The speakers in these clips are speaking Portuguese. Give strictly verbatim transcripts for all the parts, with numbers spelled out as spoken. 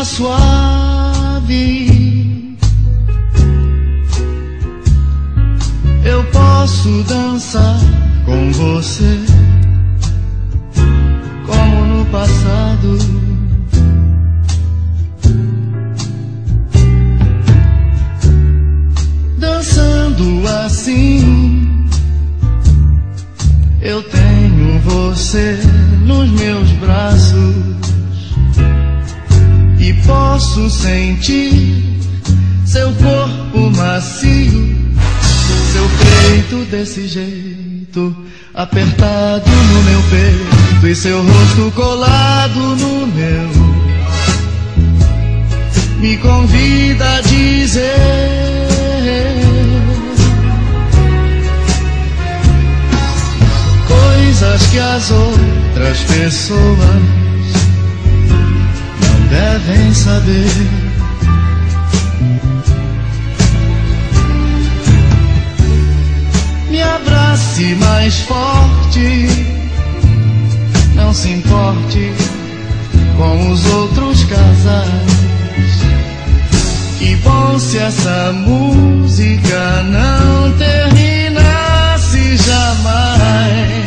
suave, eu posso dançar com você como no passado. Dançando assim, eu tenho você nos meus braços e posso sentir seu corpo macio, seu peito desse jeito, apertado no meu peito, e seu rosto colado no meu, me convida a dizer coisas que as outras pessoas não devem saber. Me abrace mais forte, não se importe com os outros casais. Que bom se essa música não terminasse jamais.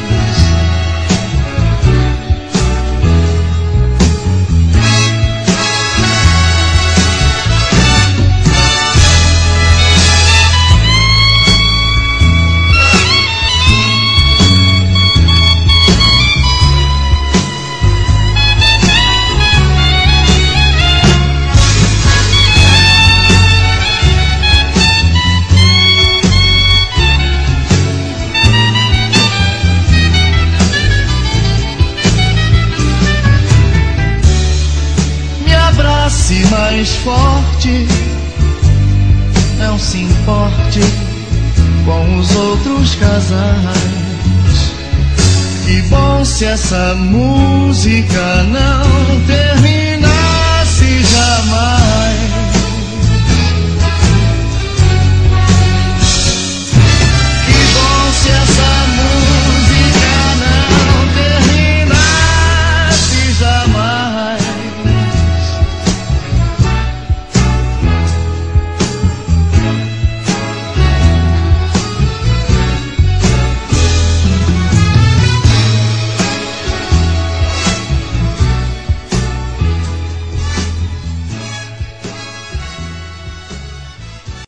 Mais forte, não se importe com os outros casais. Que bom se essa música não termina